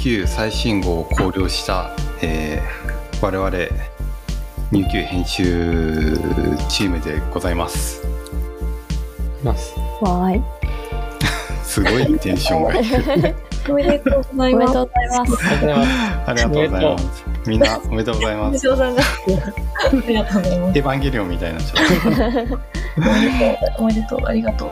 UQ 最新号を考慮した、我々 UQ 編集チームでございます。 わーい。 すごいテンションがいる。 おめでとうございます。 ありがとうございます。みんなおめでとうございます。 ありがとうございます。 エヴァンゲリオンみたいなちょっと。 おめでとう、ありがとう。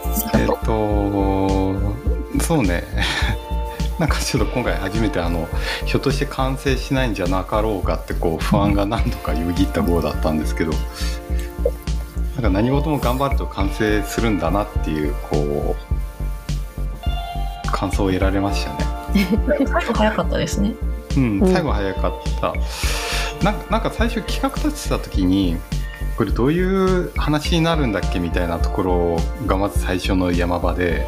そうね。なんかちょっと今回初めてひょっとして完成しないんじゃなかろうかってこう不安が何度かよぎった号だったんですけど、なんか何事も頑張ると完成するんだなっていうこう感想を得られましたね。 最後早かったですね。 最後早かった。なんか最初企画立てた時にこれどういう話になるんだっけみたいなところがまず最初の山場で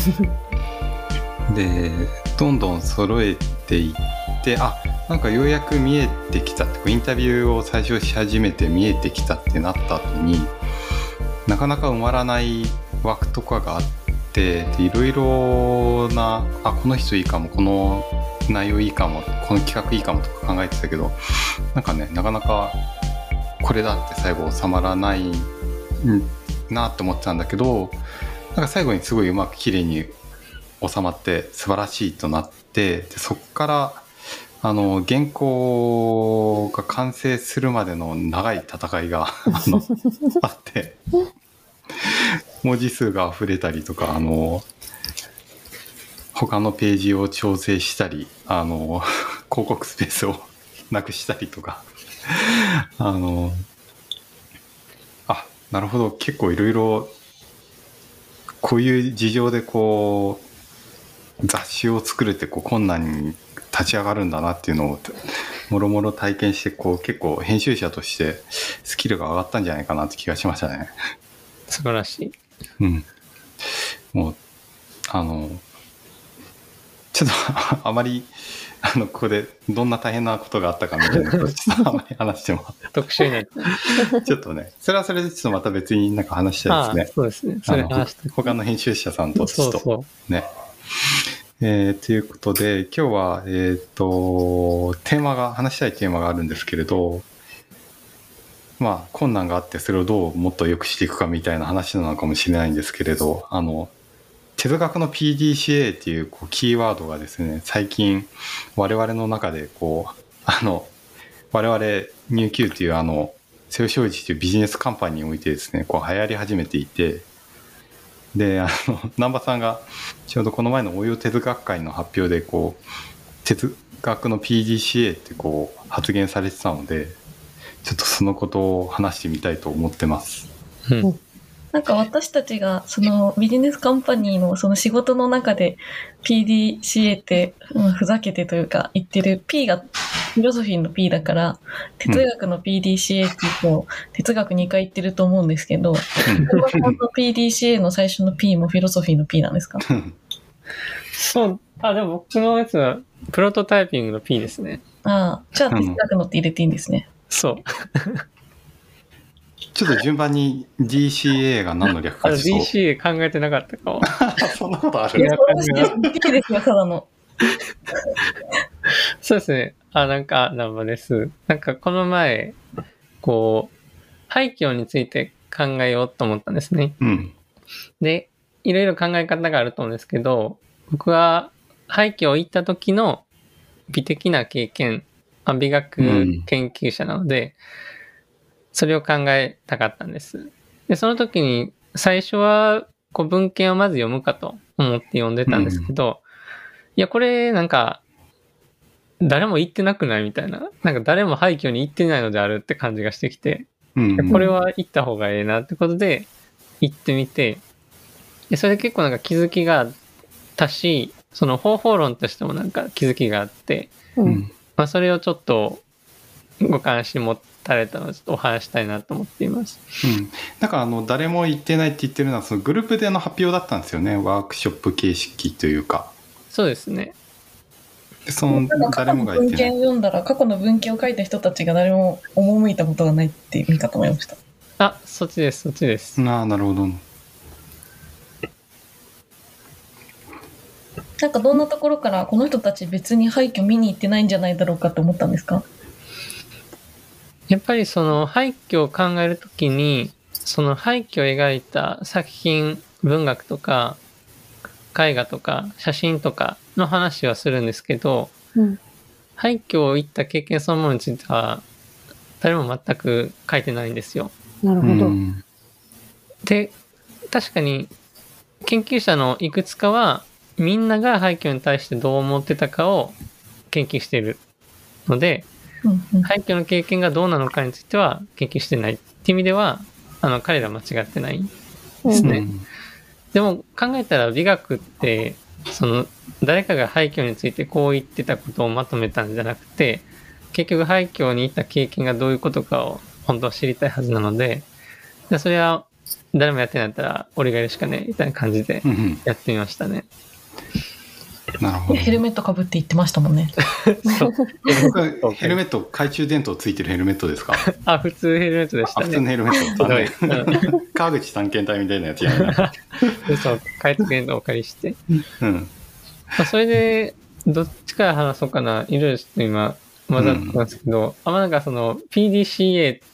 でどんどん揃えていってなんかようやく見えてきたってインタビューを最初し始めて見えてきたってなった後になかなか埋まらない枠とかがあっていろいろなこの人いいかもこの内容いいかもこの企画いいかもとか考えてたけどなんかねなかなかこれだって最後収まらないなって思ってたんだけどなんか最後にすごいうまく綺麗に収まって素晴らしいとなってでそこから原稿が完成するまでの長い戦いがあって文字数が溢れたりとか他のページを調整したり広告スペースをなくしたりとかなるほど結構いろいろこういう事情でこう雑誌を作るってこう困難に立ち上がるんだなっていうのをもろもろ体験してこう結構編集者としてスキルが上がったんじゃないかなって気がしましたね。 素晴らしい。 もうちょっとあまりここでどんな大変なことがあったかみたいなことちょっとあまり話しても特集になってちょっとねそれはそれでちょっとまた別になんか話したいですね。 そうですね。それ話して他の編集者さんとちょっとね。ということで今日は話したいテーマがあるんですけれど困難があってそれをどうもっと良くしていくかみたいな話なのかもしれないんですけれど哲学の PDCA っていうキーワードがですね最近我々の中で我々 NewQ っていうセオ商事というビジネスカンパニーにおいてですね流行り始めていてで南波さんがちょうどこの前の応用哲学会の発表で哲学の PDCA って発言されてたのでちょっとそのことを話してみたいと思ってます。 なんか私たちがそのビジネスカンパニーのその仕事の中で PDCA って、ふざけてというか言ってる P がフィロソフィーの P だから哲学の PDCA って言うと哲学2回言ってると思うんですけどPDCA の最初の P もフィロソフィーの P なんですか？ そうでも僕のやつはプロトタイピングの P ですね。 じゃあ哲学のって入れていいんですね。 そうちょっと順番に DCA が何の略かちょっと DCA 考えてなかったかもそんなことある？ ですよ、ただのそうですね。なんかです。なんかこの前廃墟について考えようと思ったんですね。でいろいろ考え方があると思うんですけど僕は廃墟行った時の美的な経験美学研究者なので、それを考えたかったんです。で、その時に最初は文献をまず読むかと思って読んでたんですけど、いや、これなんか誰も行ってなくないみたいな、なんか誰も廃墟に行ってないのであるって感じがしてきて、これは行った方がええなってことで行ってみて、でそれで結構なんか気づきがあったし、その方法論としてもなんか気づきがあって、それをちょっとご関心持たれたのをちょっとお話したいなと思っています。 なんか誰も言ってないって言ってるのはそのグループでの発表だったんですよね。ワークショップ形式というか。 そうですね。 その誰もが言ってない。 文献を読んだら過去の文献を書いた人たちが誰も赴いたことがないっていう見方もありました。 そっちですそっちです。 なるほど。 なんかどんなところからこの人たち別に廃墟見に行ってないんじゃないだろうかって思ったんですか？ やっぱりその廃墟を考えるときに、その廃墟を描いた作品、文学とか絵画とか写真とかの話はするんですけど、廃墟を行った経験そのものについては誰も全く書いてないんですよ。 なるほど。 で、確かに研究者のいくつかはみんなが廃墟に対してどう思ってたかを研究しているので、廃墟の経験がどうなのかについては研究してないっていう意味では彼ら間違ってないですね。でも考えたら美学ってその誰かが廃墟についてこう言ってたことをまとめたんじゃなくて、結局廃墟に行った経験がどういうことかを本当は知りたいはずなので、それは誰もやってないんだったら俺がやるしかねみたいな感じでやってみましたね。 なるほど。 ヘルメットかぶって言ってましたもんね。 ヘルメット、懐中電灯ついてるヘルメットですか？ あ、普通ヘルメットでしたね。 普通のヘルメット。川口探検隊みたいなやつやね。 そう、懐中電灯をお借りして。それで、どっちから話そうかな。いろいろちょっと今、混ざってますけど、なんかその PDCA って、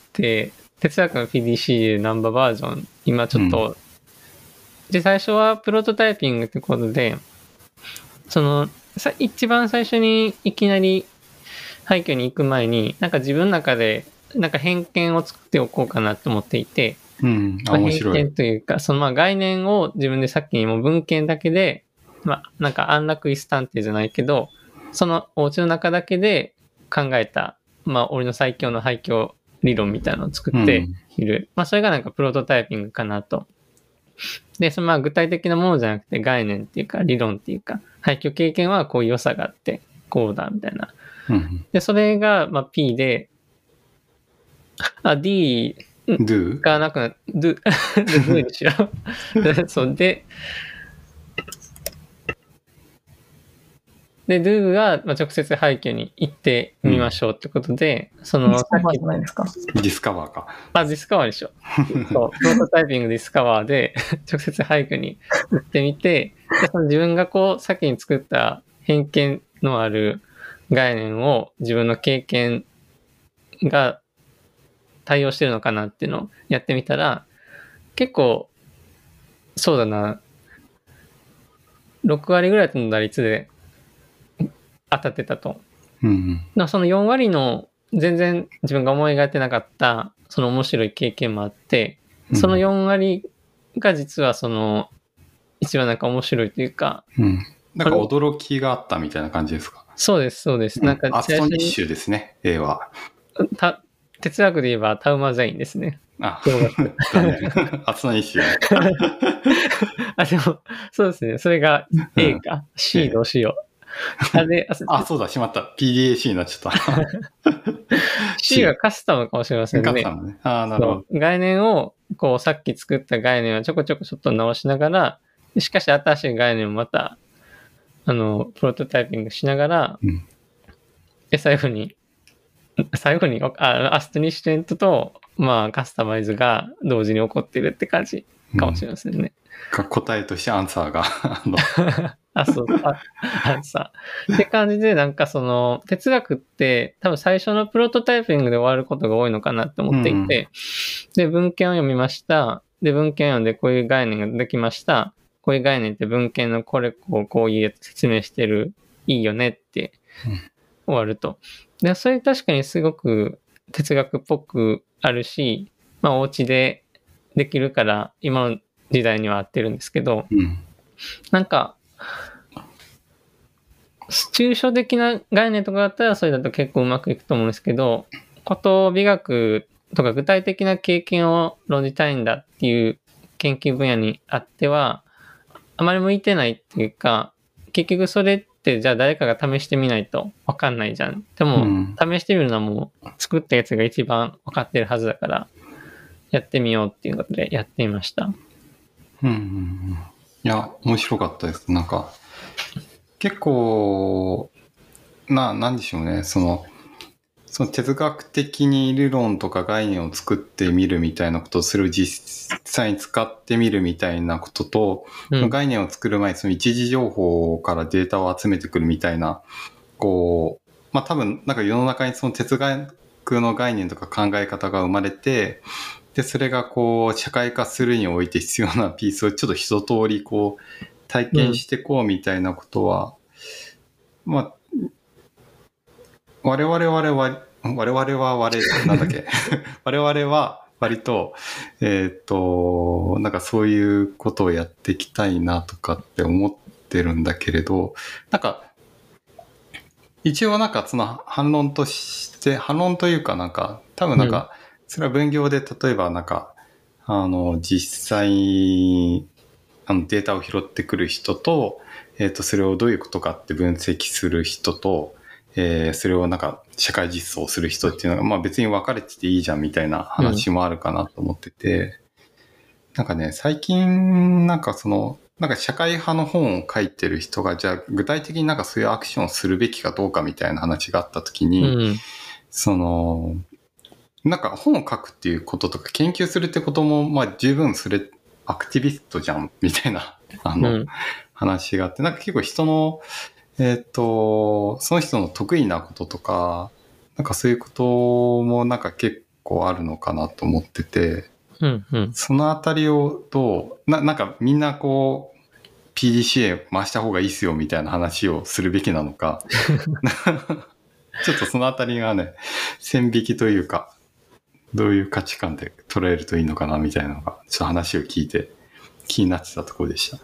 哲学の PDCA ナンバーバージョン、今ちょっと、で、最初はプロトタイピングってことで、その一番最初にいきなり廃墟に行く前になんか自分の中でなんか偏見を作っておこうかなと思っていて、 面白い。 偏見というかその概念を自分でさっきにも文献だけでなんか安楽椅子探偵じゃないけどそのお家の中だけで考えた俺の最強の廃墟理論みたいなのを作っている、それがなんかプロトタイピングかなと。で、その具体的なものじゃなくて概念っていうか理論っていうか廃墟経験はこういう良さがあってこうだみたいな。で、それがP で、D がなくなって、do にしよう。そうで、do が直接廃墟に行ってみましょうってことで、そのディスカバーじゃないですか。 ディスカバーか。 ディスカバーでしょ。そう、プロトタイピングディスカバーで直接廃墟に行ってみて、でその自分が先に作った偏見のある概念を自分の経験が対応してるのかなっていうのをやってみたら、結構、そうだな、6割ぐらいの打率で当たってたと。その4割の全然自分が思い描いてなかったその面白い経験もあって、その4割が実はその一番なんか面白いというか、 なんか驚きがあったみたいな感じですか？ そうですそうです。なんかアストニッシュですね、A は。 哲学で言えばタウマゼインですね。 アストニッシュ。 でもそうですね。それが A か C どうしよう。 そうだ、しまった。PDAC になっちゃった。 C はカスタムかもしれませんね。 カスタムね。なるほど。 概念を、さっき作った概念をちょこちょこちょっと直しながら、しかし新しい概念をまた、プロトタイピングしながら、で、最後に、アストニッシュメントと、カスタマイズが同時に起こってるって感じかもしれませんね。 答えとしてアンサーが。 アンサー。って感じで、なんかその、哲学って多分最初のプロトタイピングで終わることが多いのかなって思っていて、で、文献を読みました。で、文献を読んでこういう概念ができました。こういう概念って文献のこういうやつ説明してる。いいよねって終わると。で、それ確かにすごく哲学っぽくあるし、お家でできるから今の時代には合ってるんですけど、なんか、抽象的な概念とかだったらそれだと結構うまくいくと思うんですけど、美学とか具体的な経験を論じたいんだっていう研究分野にあってはあまり向いてないっていうか、結局それってじゃあ誰かが試してみないと分かんないじゃん。でも、試してみるのはもう作ったやつが一番分かってるはずだからやってみようっていうことでやってみました。 いや、面白かったです。なんか結構なんでしょうね、そのその哲学的に理論とか概念を作ってみるみたいなことをする、実際に使ってみるみたいなことと、その概念を作る前にその一時情報からデータを集めてくるみたいな、こう、まあ多分なんか世の中にその哲学の概念とか考え方が生まれて、で、それがこう社会化するにおいて必要なピースをちょっと一通りこう体験してこうみたいなことは、まあ、我々はなんだっけ我々は割と、なんかそういうことをやっていきたいなとかって思ってるんだけれど、なんか、一応なんかその反論というかなんか、多分なんか、それは分業で例えばなんか、実際データを拾ってくる人と、それをどういうことかって分析する人と、それをなんか社会実装する人っていうのが、まあ別に分かれてていいじゃんみたいな話もあるかなと思ってて、なんかね、最近なんかなんか社会派の本を書いてる人が、じゃあ具体的になんかそういうアクションをするべきかどうかみたいな話があったときに、なんか本を書くっていうこととか研究するってことも、まあ十分それアクティビストじゃんみたいな、話があって、なんか結構人の、その人の得意なこととか、なんかそういうこともなんか結構あるのかなと思ってて、そのあたりをなんかみんなこう、PDCA 回した方がいいっすよみたいな話をするべきなのか、ちょっとそのあたりがね、線引きというか、どういう価値観で捉えるといいのかなみたいなのが、ちょっと話を聞いて気になってたところでした。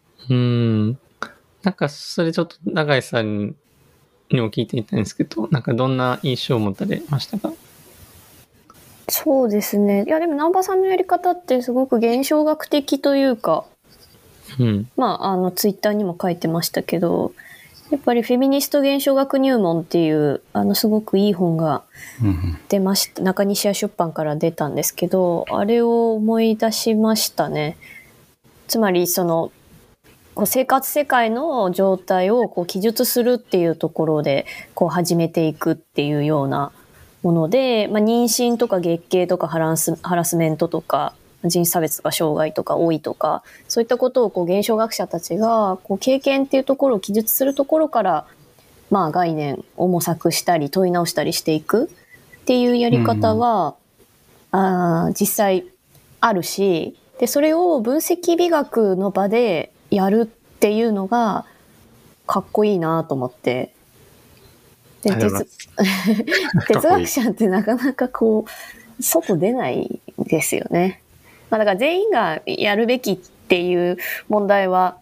なんかそれちょっと永井さんにも聞いていたんですけど、なんかどんな印象を持たれましたか？ そうですね。いやでも南波さんのやり方ってすごく現象学的というか、まあツイッターにも書いてましたけど、やっぱりフェミニスト現象学入門っていうすごくいい本が出ました。中西屋出版から出たんですけど、あれを思い出しましたね。つまりこう生活世界の状態をこう記述するっていうところでこう始めていくっていうようなもので、まあ、妊娠とか月経とかハラスメントとか人種差別とか障害とか老いとか、そういったことをこう現象学者たちがこう経験っていうところを記述するところから、まあ概念を模索したり問い直したりしていくっていうやり方は、実際あるし、でそれを分析美学の場でやるっていうのがかっこいいなと思って。で哲学者ってなかなかこう外出ないですよね。まあ、だから全員がやるべきっていう問題は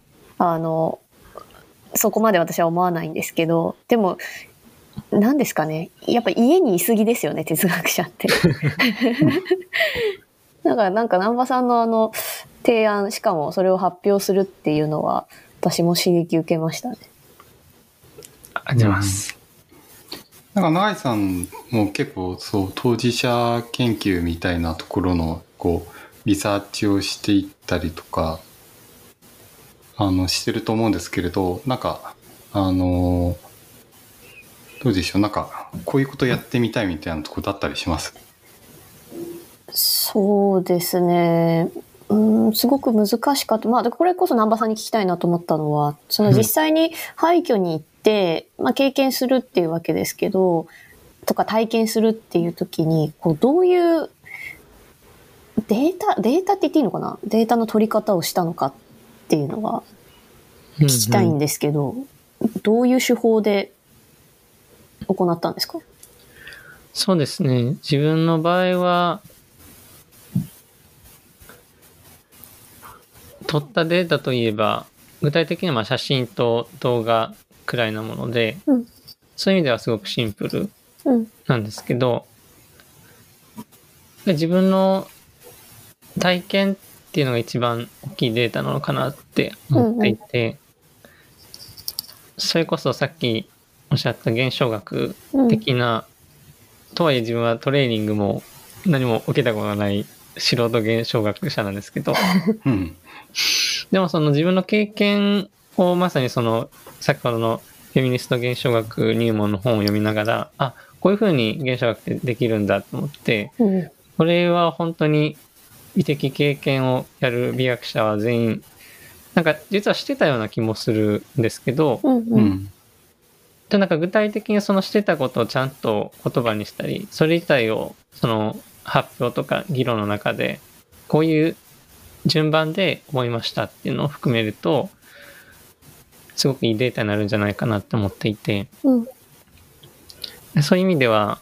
そこまで私は思わないんですけど、でも何ですかね、やっぱ家にいすぎですよね、哲学者って。だからなんか南波さんの提案、しかもそれを発表するっていうのは私も刺激受けましたね。 ありがとうございます。 なんか永井さんも結構そう当事者研究みたいなところのこうリサーチをしていったりとかしてると思うんですけれど、なんかどうでしょう、なんかこういうことやってみたいみたいなところだったりします？ そうですね。すごく難しかった。まあこれこそ南波さんに聞きたいなと思ったのは、その実際に廃墟に行って、まあ経験するっていうわけですけど、とか体験するっていう時にこうどういうデータって言っていいのかな、データの取り方をしたのかっていうのが聞きたいんですけど、どういう手法で行ったんですか？ そうですね。自分の場合は取ったデータといえば具体的には写真と動画くらいなもので、そういう意味ではすごくシンプルなんですけど、自分の体験っていうのが一番大きいデータなのかなって思っていて、それこそさっきおっしゃった現象学的な、とはいえ自分はトレーニングも何も受けたことがない素人現象学者なんですけど、でもその自分の経験をまさにその先ほどのフェミニスト現象学入門の本を読みながら、 こういうふうに現象学ってできるんだと思って、これは本当に美的経験をやる美学者は全員なんか実はしてたような気もするんですけど、なんか具体的にそのしてたことをちゃんと言葉にしたり、それ自体をその発表とか議論の中でこういう順番で思いましたっていうのを含めるとすごくいいデータになるんじゃないかなって思っていて、そういう意味では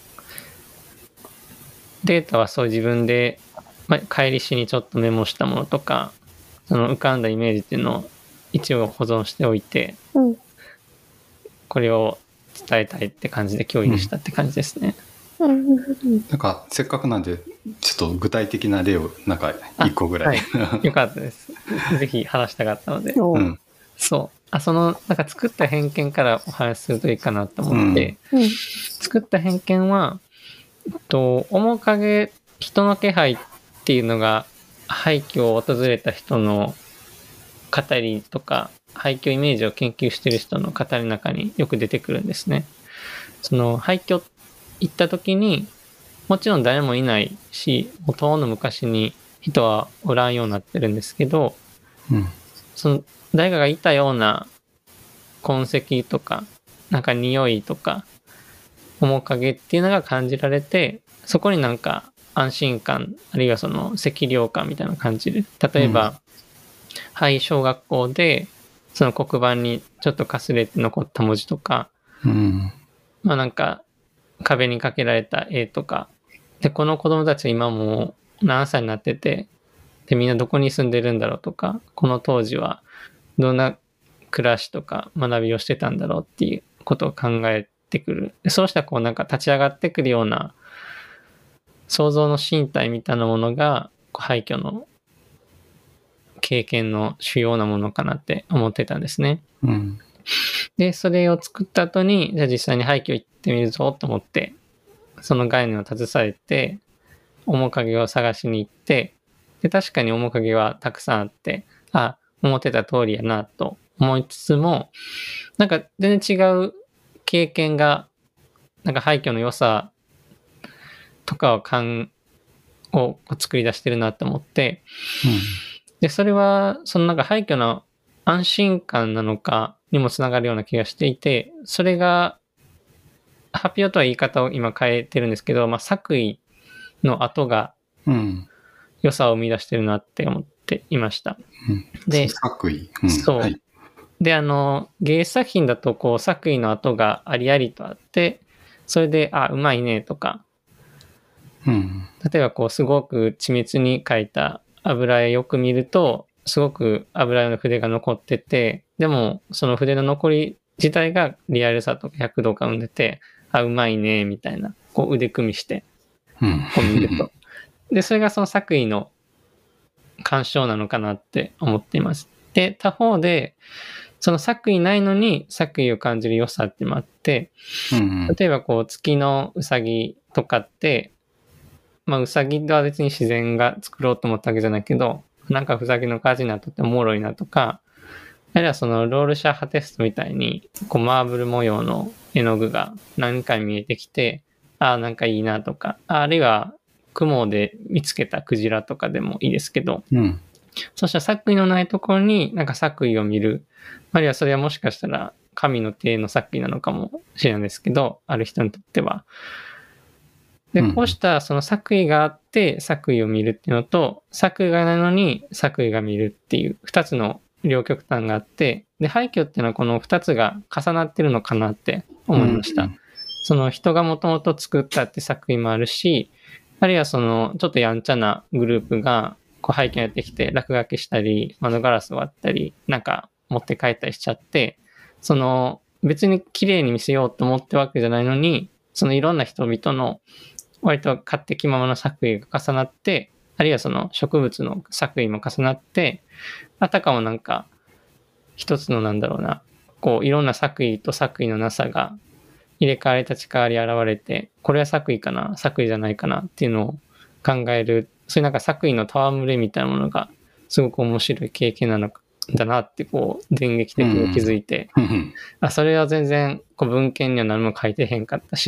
データはそう自分で、帰りしにちょっとメモしたものとかその浮かんだイメージっていうのを一応保存しておいて、これを伝えたいって感じで共有したって感じですね。 なんかせっかくなんでちょっと具体的な例をなんか1個ぐらい、 よかったです。ぜひ話したかったので、そうそのなんか作った偏見からお話しするといいかなと思って、作った偏見は面影人の気配っていうのが廃墟を訪れた人の語りとか廃墟イメージを研究している人の語りの中によく出てくるんですね。その廃墟行った時にもちろん誰もいないしほとんど昔に人はおらんようになってるんですけど、その誰かがいたような痕跡とかなんか匂いとか面影っていうのが感じられて、そこになんか安心感あるいはその赤涼感みたいな感じで、例えば、廃小学校でその黒板にちょっとかすれて残った文字とか、なんか壁にかけられた絵とかで、この子供たちは今もう何歳になってて、でみんなどこに住んでるんだろうとか、この当時はどんな暮らしとか学びをしてたんだろうっていうことを考えてくる。そうしたらこうなんか立ち上がってくるような想像の身体みたいなものが廃墟の経験の主要なものかなって思ってたんですね。でそれを作った後にじゃあ実際に廃墟行ってみるぞと思ってその概念を携えて面影を探しに行って、で確かに面影はたくさんあって、思ってた通りやなと思いつつも、なんか全然違う経験がなんか廃墟の良さとかを作り出してるなと思って、でそれはそのなんか廃墟の安心感なのかにもつながるような気がしていて、それが発表とは言い方を今変えてるんですけど、作為の後が良さを生み出してるなって思っていました。で作為、 そう、で芸術作品だとこう作為の後がありありとあって、それでうまいねとか、例えばこうすごく緻密に描いた油絵よく見るとすごく油絵の筆が残ってて、でもその筆の残り自体がリアルさとか躍動感を生んでて、うまいねみたいなこう腕組みしてこう見ると、でそれがその作為の鑑賞なのかなって思っています。で他方でその作為ないのに作為を感じる良さってもあって、例えばこう月のうさぎとかってうさぎは別に自然が作ろうと思ったわけじゃないけど、なんかうさぎの感じになっとっておもろいなとか、あるいはそのロールシャッハテストみたいにこうマーブル模様の絵の具が何回見えてきて、なんかいいなとか、あるいは雲で見つけたクジラとかでもいいですけど、そしたら作為のないところになんか作為を見る、あるいはそれはもしかしたら神の手の作為なのかもしれないですけど、ある人にとっては。でこうしたその作為があって作為を見るっていうのと、作為がないのに作為が見るっていう2つの両極端があって、で廃墟っていうのはこの2つが重なってるのかなって思いました。その人がもともと作ったって作為もあるし、あるいはそのちょっとやんちゃなグループがこう廃墟にやってきて落書きしたり窓ガラス割ったりなんか持って帰ったりしちゃって、その別に綺麗に見せようと思ってわけじゃないのに、そのいろんな人々の割と勝手気ままな作為が重なって、あるいはその植物の作為も重なって、あたかもなんか一つのこういろんな作為と作為のなさが入れ替わり立ち替わり現れて、これは作為かな作為じゃないかなっていうのを考える、そういうなんか作為の戯れみたいなものがすごく面白い経験なのだなってこう電撃的に気づいて、それは全然こう文献には何も書いてへんかったし、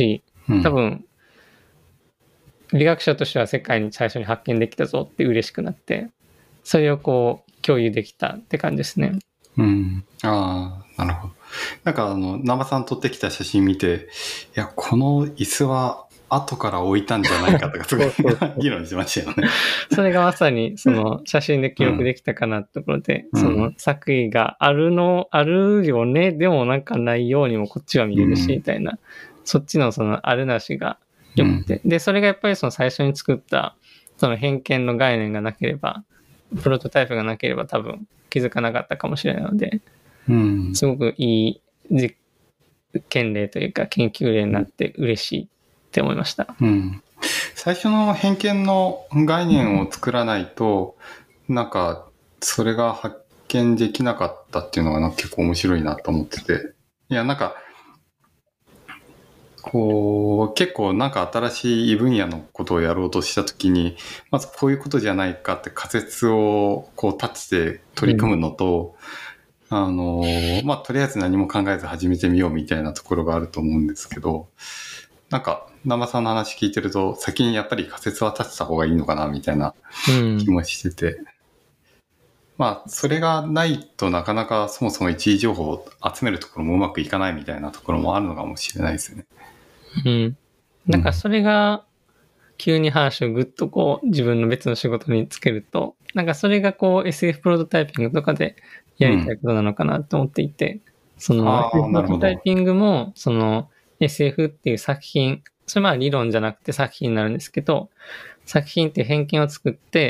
多分、理学者としては世界に最初に発見できたぞって嬉しくなって、それをこう共有できたって感じですね。 ああ、なるほど。なんか南波さん撮ってきた写真見て、いや、この椅子は後から置いたんじゃないかとか、すごい議論しましたよね。 それがまさにその写真で記録できたかなってところで、その作為があるよね、でもなんかないようにもこっちは見れるし、みたいな、そっちのそのあるなしがよくて、で、それがやっぱりその最初に作ったその偏見の概念がなければ、プロトタイプがなければ多分気づかなかったかもしれないので、すごくいい実験例というか研究例になって嬉しいって思いました。 最初の偏見の概念を作らないと、なんかそれが発見できなかったっていうのがなんか結構面白いなと思ってて、いやなんかこう結構なんか新しい分野のことをやろうとしたときに、まずこういうことじゃないかって仮説をこう立てて取り組むのと、まあとりあえず何も考えず始めてみようみたいなところがあると思うんですけど、なんか南波さんの話聞いてると先にやっぱり仮説は立てた方がいいのかなみたいな気もしてて、まあそれがないとなかなかそもそも一時情報を集めるところもうまくいかないみたいなところもあるのかもしれないですよね。 なんかそれが急に話をぐっとこう自分の別の仕事につけると、なんかそれがこう SF プロトタイピングとかでやりたいことなのかなと思っていて、そのプロトタイピングもその SF っていう作品、それまあ理論じゃなくて作品になるんですけど、作品っていう偏見を作って、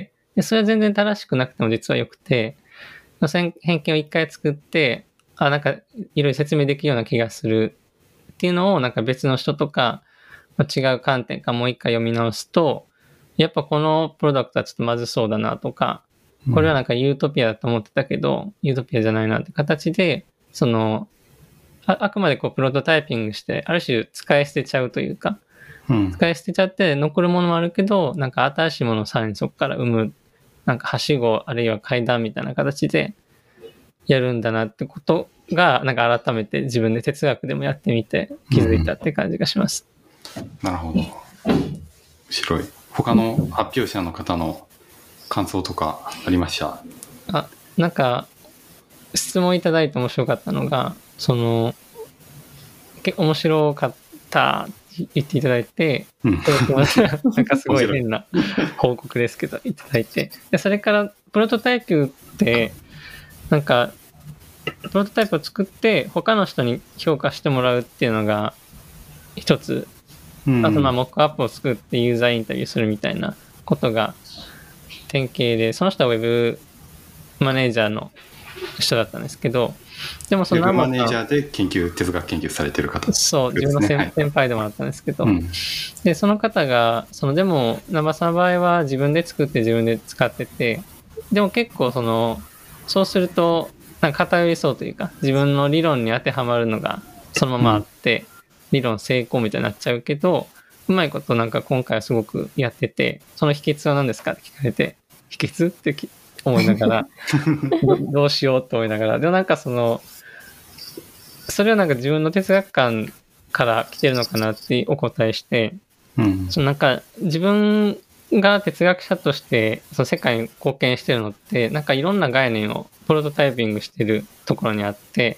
でそれは全然正しくなくても実は良くて、その偏見を一回作って、なんかいろいろ説明できるような気がするっていうのをなんか別の人とか違う観点からもう一回読み直すと、やっぱこのプロダクトはちょっとまずそうだなとか、これはなんかユートピアだと思ってたけど、ユートピアじゃないなって形で、その、あくまでこうプロトタイピングして、ある種使い捨てちゃうというか、使い捨てちゃって残るものもあるけど、なんか新しいものをさらにそこから生む、なんかはしごあるいは階段みたいな形でやるんだなってことが、なんか改めて自分で哲学でもやってみて気づいたって感じがします。 なるほど。面白い。他の発表者の方の感想とかありました？ なんか質問いただいて面白かったのが、その結構面白かったって言っていただいて、なんかすごい変な報告ですけどいただいて、でそれからプロトタイプってなんかプロトタイプを作って他の人に評価してもらうっていうのが一つ、あとまあモックアップを作ってユーザーインタビューするみたいなことが典型で、その人はウェブマネージャーの人だったんですけど、でもそのウェブマネージャーで哲学研究されてる方、 そう、自分の先輩でもあったんですけど、でその方がでも南波さんの場合は自分で作って自分で使ってて、でも結構そうするとなんか偏りそうというか、自分の理論に当てはまるのがそのままあって、理論成功みたいになっちゃうけど、うまいことなんか今回はすごくやってて、その秘訣は何ですかって聞かれて、秘訣って思いながらどうしようと思いながら、でもなんかそれはなんか自分の哲学観から来てるのかなってお答えして、なんか自分が哲学者としてその世界に貢献してるのって、なんかいろんな概念をプロトタイピングしてるところにあって、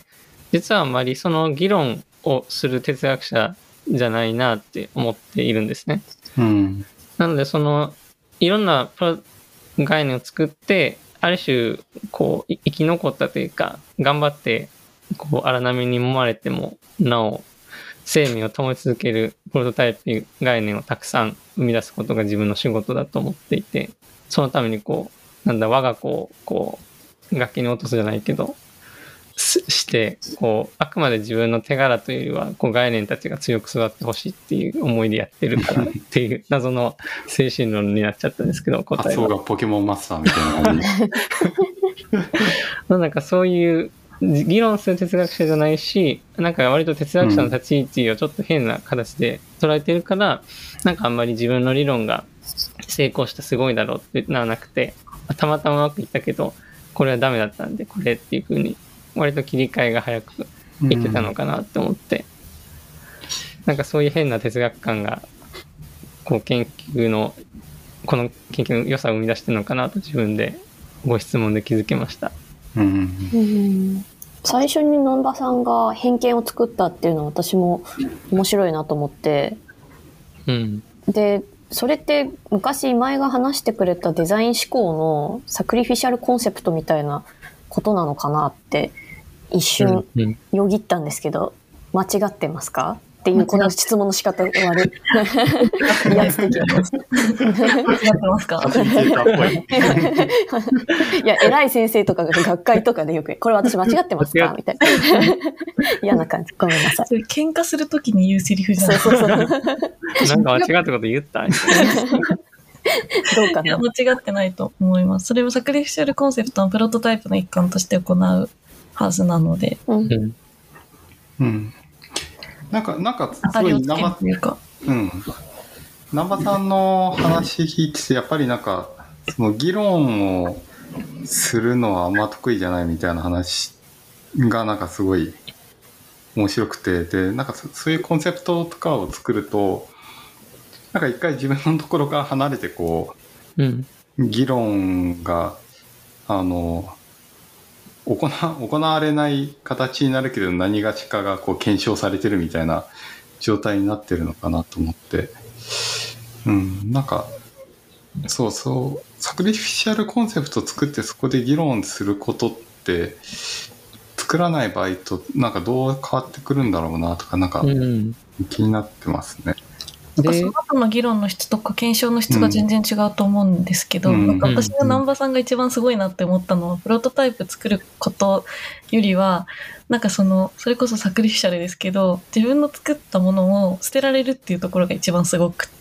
実はあんまりその議論をする哲学者じゃないなって思っているんですね。なのでいろんな概念を作って、ある種こう生き残ったというか、頑張ってこう荒波に揉まれてもなお生命を保ち続けるプロトタイプ概念をたくさん生み出すことが自分の仕事だと思っていて、そのために我が子をこう崖に落とすじゃないけどしてあくまで自分の手柄というよりは概念たちが強く育ってほしいっていう思いでやってるからっていう謎の精神論になっちゃったんですけど、 答えは発想がポケモンマスターみたいな感じなんかそういう議論する哲学者じゃないし、なんか割と哲学者の立ち位置をちょっと変な形で捉えてるから、なんかあんまり自分の理論が成功してすごいだろうってならなくて、たまたまうまくいったけどこれはダメだったんでこれっていう風に割と切り替えが早くいってたのかなって思って、 なんかそういう変な哲学観がこうこの研究の良さを生み出してるのかなと自分でご質問で気づきました。 最初に南波さんが偏見を作ったっていうのは私も面白いなと思って、でそれって昔今井が話してくれたデザイン思考のサクリフィシャルコンセプトみたいなことなのかなって一瞬よぎったんですけど、間違ってますかっていうこの質問の仕方悪い。威圧的。 間違ってますか？ いや、偉い先生とかが学会とかでよく、これ私間違ってますかみたいな。嫌な感じ。ごめんなさい。 それ喧嘩するときに言うセリフじゃない。 そう。なんか間違ったこと言ったどうかな。 いや、間違ってないと思います。それをサクリフィシャルコンセプトのプロトタイプの一環として行うはずなので。 なんかすごい南波さんの話聞いてて、やっぱりなんかその議論をするのはあんま得意じゃないみたいな話がなんかすごい面白くて、でなんかそういうコンセプトとかを作るとなんか一回自分のところから離れてこう、議論が行われない形になるけど何がしかがこう検証されてるみたいな状態になってるのかなと思って、なんかそうサクリフィシャルコンセプトを作ってそこで議論することって作らない場合となんかどう変わってくるんだろうなとかなんか気になってますね。 なんかその後の議論の質とか検証の質が全然違うと思うんですけど、なんか私が南波さんが一番すごいなって思ったのは、プロトタイプ作ることよりはなんかそれこそサクリフィシャルですけど、自分の作ったものを捨てられるっていうところが一番すごくって、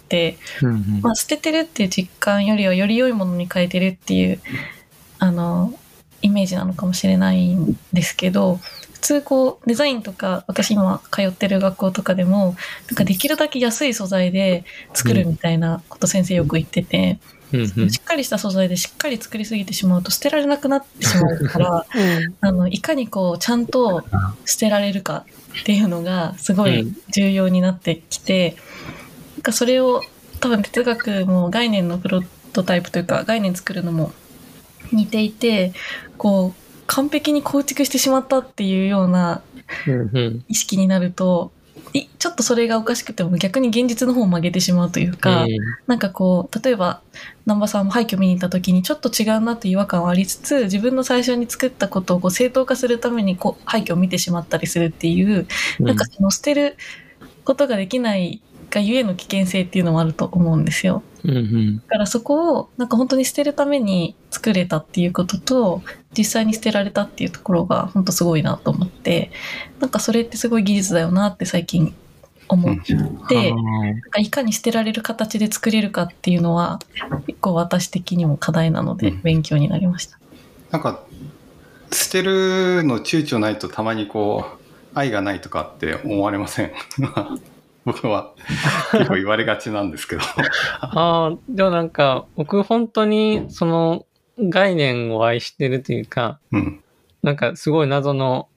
捨ててるっていう実感よりはより良いものに変えてるっていうイメージなのかもしれないんですけど、普通こうデザインとか私今通ってる学校とかでもなんかできるだけ安い素材で作るみたいなこと先生よく言ってて、しっかりした素材でしっかり作りすぎてしまうと捨てられなくなってしまうからいかにこうちゃんと捨てられるかっていうのがすごい重要になってきて、なんかそれを多分哲学も概念のプロトタイプというか概念作るのも似ていて、こう完璧に構築してしまったっていうような意識になると、ちょっとそれがおかしくても逆に現実の方を曲げてしまうというか、なんかこう例えば南波さんも廃墟見に行った時にちょっと違うなという違和感はありつつ、自分の最初に作ったことをこう正当化するために廃墟を見てしまったりするっていう、なんかその捨てることができないがゆえの危険性っていうのもあると思うんですよ。だからそこをなんか本当に捨てるために作れたっていうことと実際に捨てられたっていうところが本当すごいなと思って、なんかそれってすごい技術だよなって最近思って、なんかいかに捨てられる形で作れるかっていうのは結構私的にも課題なので勉強になりました。 なんか捨てるの躊躇ないとたまにこう愛がないとかって思われません？僕は結構言われがちなんですけどでもなんか僕本当にその概念を愛してるというか、なんかすごい謎の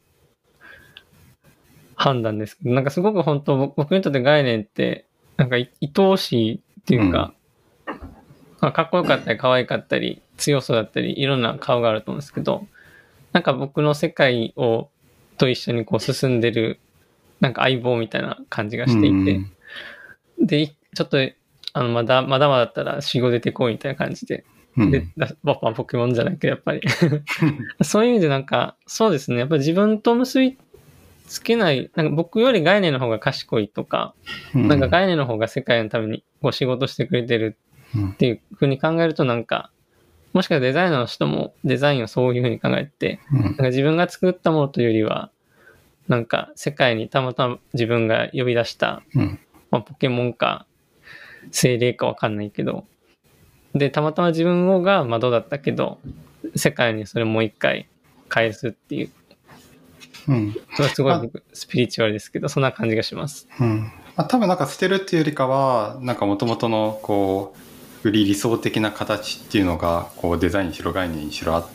判断ですけど、なんかすごく本当僕にとって概念ってなんか愛おしいっていうか、かっこよかったり可愛かったり強そうだったりいろんな顔があると思うんですけど、なんか僕の世界と一緒にこう進んでるなんか相棒みたいな感じがしていて、でちょっとまだまだだったら死後出てこいみたいな感じで、でポケモンじゃないけどやっぱりそういう意味でなんかそうですね、やっぱり自分と結びつけない、なんか僕より概念の方が賢いとか、なんか概念の方が世界のためにこう仕事してくれてるっていうふうに考えると、なんかもしかしたらデザイナーの人もデザインをそういうふうに考えて、なんか自分が作ったものというよりはなんか世界にたまたま自分が呼び出した、ポケモンか精霊かわかんないけど、でたまたま自分が窓だったけど世界にそれもう一回返すっていう、それはすごい僕スピリチュアルですけどそんな感じがします。 多分なんか捨てるっていうよりかはなんか元々のこうより理想的な形っていうのがこうデザインにしろ概念にしろあって、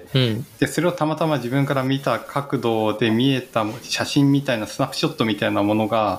でそれをたまたま自分から見た角度で見えた写真みたいなスナップショットみたいなものが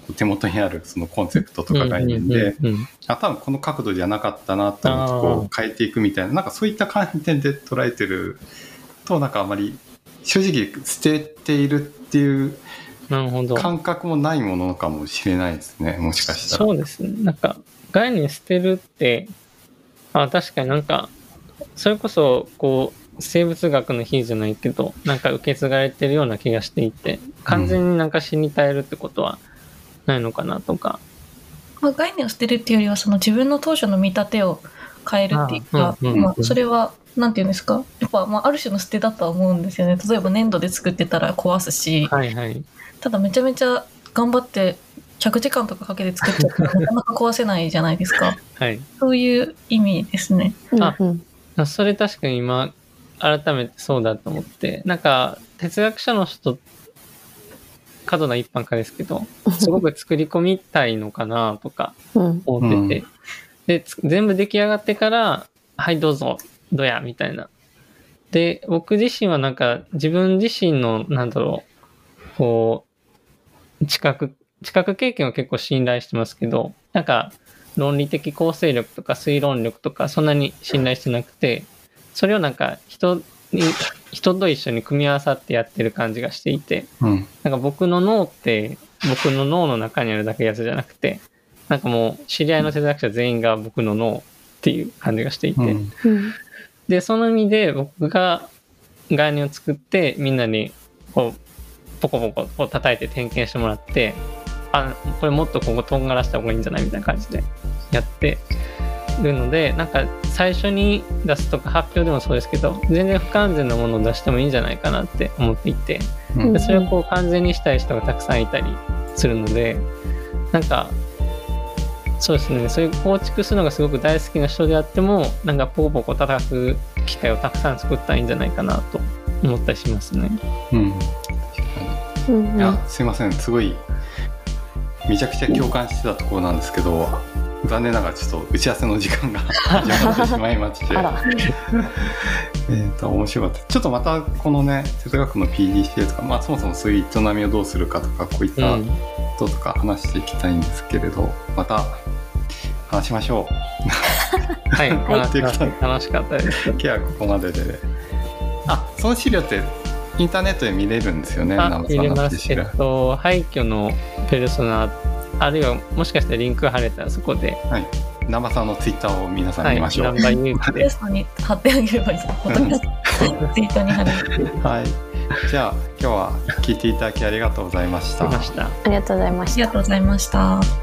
手元にあるそのコンセプトとか概念で、多分この角度じゃなかったなと思ってこう変えていくみたいな、なんかそういった観点で捉えてると、なんかあまり正直捨てているっていう感覚もないものかもしれないですね、もしかしたら。 そうですね。なんか概念捨てるって確かになんかそれこそこう生物学の比じゃないけど、なんか受け継がれてるような気がしていて、完全になんか死に絶えるってことはないのかなとか、 概念を捨てるっていうよりはその自分の当初の見立てを変えるっていうか、それはなんていうんですか、やっぱある種の捨てだとは思うんですよね。例えば粘土で作ってたら壊すし、ただめちゃめちゃ頑張って100時間とかかけて作っちゃったらなかなか壊せないじゃないですか。そういう意味ですね。 それ確かに今改めてそうだと思って、なんか哲学者の人、過度な一般化ですけど、すごく作り込みたいのかなとか思ってて、で全部出来上がってからはいどうぞどやみたいな。で僕自身はなんか自分自身のなんだろう、こう知覚経験を結構信頼してますけど、なんか論理的構成力とか推論力とかそんなに信頼してなくて、それをなんか人と一緒に組み合わさってやってる感じがしていて、なんか僕の脳って僕の脳の中にあるだけやつじゃなくて、なんかもう知り合いの哲学者全員が僕の脳っていう感じがしていて、でその意味で僕が概念を作ってみんなにこうポコポコこう叩いて点検してもらって、これもっとこことんがらした方がいいんじゃないみたいな感じでやってるので、なんか最初に出すとか発表でもそうですけど、全然不完全なものを出してもいいんじゃないかなって思っていて、でそれをこう完全にしたい人がたくさんいたりするので、なんかそうですね、そういう構築するのがすごく大好きな人であっても、なんかポコポコ叩く機会をたくさん作ったらいいんじゃないかなと思ったりしますね。 いやすいません、すごいめちゃくちゃ共感してたところなんですけど、残念ながらちょっと打ち合わせの時間が始まってしまいまして面白かった。ちょっとまたこのね哲学の PDCA とか、そもそもそういう営みをどうするかとか、こういったこととか話していきたいんですけれど、また話しましょう。 はい、楽しかったです。 今日はここまでで、その資料ってインターネットで見れるんですよね。 見れます。廃墟のペルソナ、あるいはもしかしてリンク貼れたらそこで、 南波さんのツイッターを皆さん見ましょう。 南波勇気でテストに貼ってあげればいいですか。ツイッターに貼る。 じゃあ今日は聞いていただきありがとうございました。 ありがとうございました。 ありがとうございました。